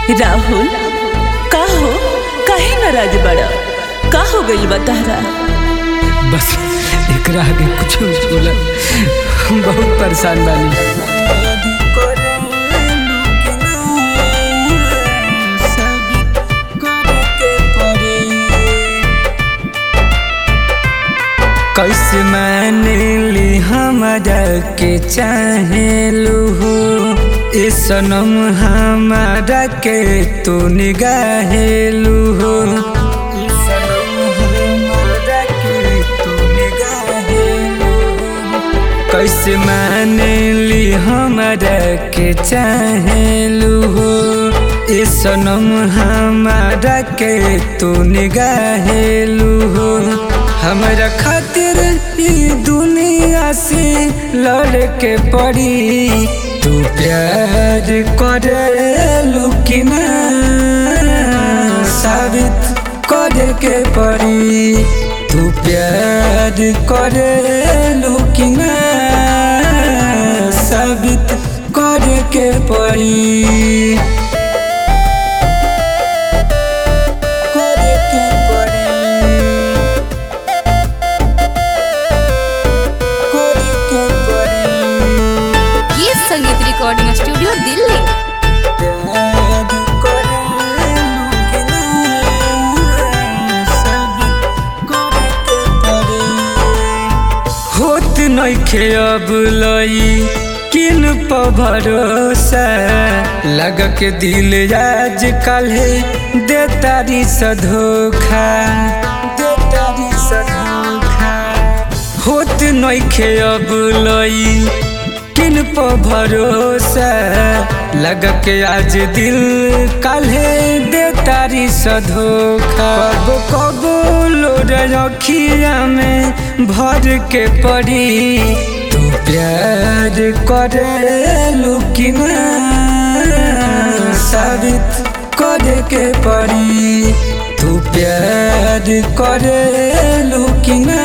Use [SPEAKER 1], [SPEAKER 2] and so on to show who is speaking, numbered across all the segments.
[SPEAKER 1] राहुल का हो काहे नाराज बड़ा का हो गइल बा तहरा?
[SPEAKER 2] बस एकरा आगे कुछ बोला बहुत परेशान बानी। कैसे मान ली हमारा के चाहेलू हो ए सनम हमारा के तू निगाहेलू हो ए सनम हमारा के तू निगाहेलू हो। कैसे मान ली हमारा के चाहेलू हो ए सनम हमारा के तू निगाहेलू हो। हमरा खातिर ई दुनिया से लड़ के पड़ी तू प्यार करेलू कि ना साबित करे के पड़ी तू प्यार करेलू कि ना साबित करे के पड़ी।
[SPEAKER 3] संगीत रिकॉर्डिंग स्टूडियो दिल्ली।
[SPEAKER 2] होत नइखे अब लई किन प भरोसा लग के दिल आज कल दे तारी सधोखा दे तारी सधोखा। होत नइखे अब लई किन प भरोसा लग के आज दिल काल्हे दे तारी सधोखा। कबो कबो लोड अखिया में भर के पड़ी तू प्यार करेलू कि ना साबित करे के पड़ी तू प्यार करेलू कि ना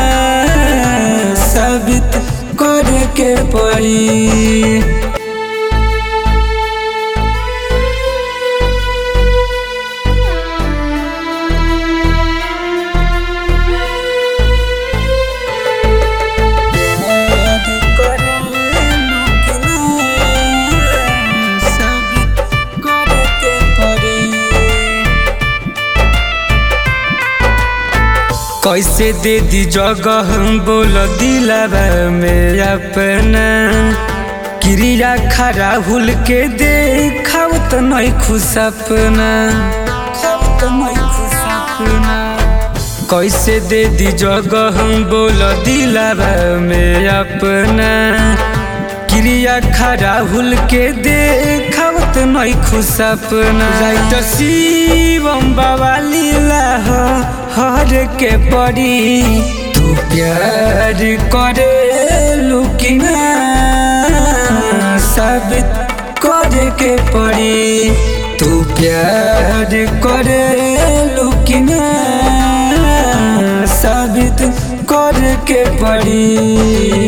[SPEAKER 2] साबित करे के पड़ी। कैसे दे दी जगह बोल दिलावा में अपना क्रिया खरा भूल के देखाव तो नहीं खुश अपना कैसे दे दी जगह बोल दिलावा में अपना क्रिया खरा भूल के देखाव तो नहीं खुश अपना। राइट शिवम बाबा लीला हर के पड़ी तू प्यार करेलू कि ना साबित करे के पड़ी तू प्यार करेलू कि ना साबित करे के पड़ी।